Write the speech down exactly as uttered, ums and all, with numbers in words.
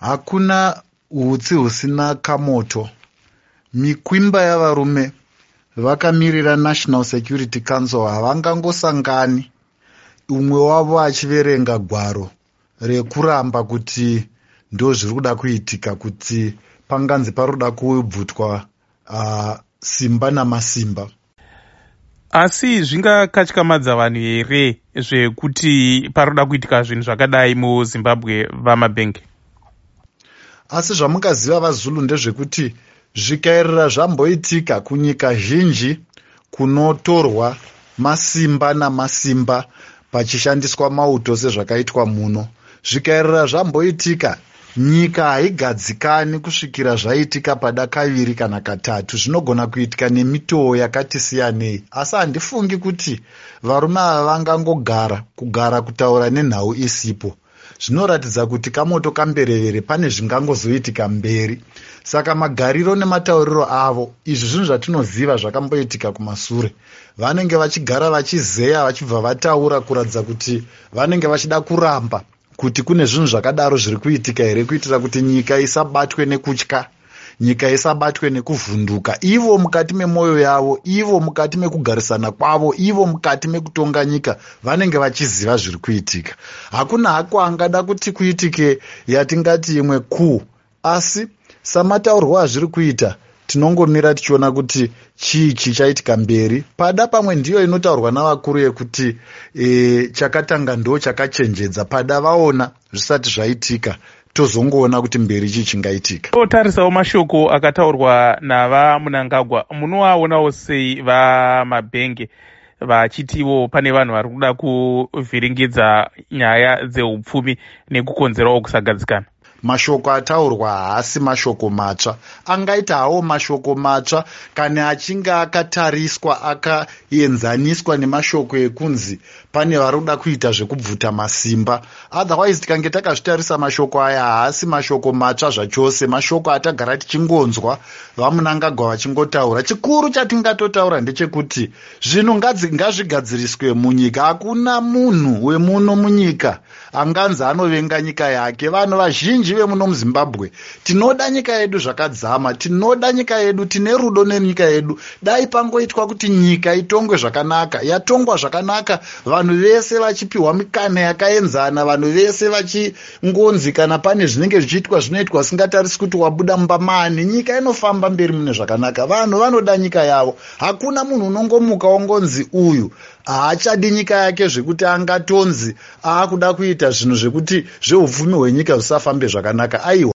Hakuna hutsi husina kamoto. Mikwimba yavarume vakamirira National Security Council havangangosangani umwe wavo achiverenga gwaro rekuramba kuti ndo zviri kuda kuitika, kuti panganzi paroda kubvutwa uh, simba namasimba. Asi zvingakatyamadza vanhu here zvekuti paroda kuitika zvinhu zvakadai muZimbabwe vamabhenge? Asi zvamungaziva vaZulu ndezvekuti zvikaerera zvamboitika kunyika zhinji kunotorwa masimba namasimba pachishandiswa mauto sezvakaitwa muno, zvikaerera zvamboitika nyika haigadzikani kusvikira zvaitika pada kaviri kana katatu. Zvinogona kuitika nemitoo yakati siyanei, asi handifungi kuti varume ava vangangogara kugara kutaura nenhau isipo. Zvinoratidza kuti kamoto kamberevere pane zvingangozoitika mberi. Saka magariro nematauriro avo, izvi zvinhu zvatinoziva zvakamboitika kumasure. Vanenge vachigara vachizeya vachibva vataura kuratidza kuti vanenge vachida kuramba kuti kune zvinhu zvakadaro zviri kuitika here, kuitira kuti nyika isabatwe nekutya, nyika isabatwe nekuvhunduka, ivo mukati memwoyo yavo, ivo mukati mekugarisana kwavo, ivo mukati mekutonga nyika vanenge vachiziva zviri kuitika. Hakuna hako angada kuti kuitike yatingati imwe kuu, asi samataurwa azviri kuita tinongomira tichiona kuti chii chichaitika mberi. Pada pamwe ndiyo inotaurwa navakuru yekuti e, chakatanga ndo chakachenjedza. Pada vaona zvisati zvaitika tozongoona kuti mberi chii chingaitika. Totarisawo mashoko akataurwa nava Munangagwa, munowaonawo sei vamabhenge vachitiwo pane vanhu vari kuda kuvhiringidza nyaya dzeupfumi nekukonzerawo kusagadzikana? Mashoko ataurwa haasi mashoko matsva. Angaita hawo mashoko matsva kana achinge akatariswa akaenzaniswa nemashoko ekunzi pane vari kuda kuita zvekubvuta masimba. Otherwise tikange takazvitarisa mashoko aya haasi mashoko matsva zvachose, mashoko atagara tichingonzwa vaMunangagwa vachingotaura. Chikuru chatingatotaura ndechekuti zvinhu ngazvigadziriswe munyika. Hakuna munhu wemuno munyika anganzi anovenga nyika yake. Vanhu vazhinji vemuno muZimbabwe tinoda nyika yedu zvakadzama, tinoda nyika yedu, tine rudo nenyika yedu. Dai pangoitwa kuti nyika itongwe zvakanaka. Yatongwa zvakanaka, vanhu vese vachipiwa mikana yakaenzana, vanhu vese vachingonzi kana pane zvinenge zvichiitwa zvinoitwa singatarisi kuti wabuda mumba mani, nyika inofamba mberi mune zvakanaka. Vanhu vanoda nyika yavo. Hakuna munhu unongomuka ongonzi uyu haachadi nyika yake zvekuti angatonzi aakuda kuita zvinhu zvekuti zveupfumi hwenyika zvisafambe zvakanaka. Aiwa.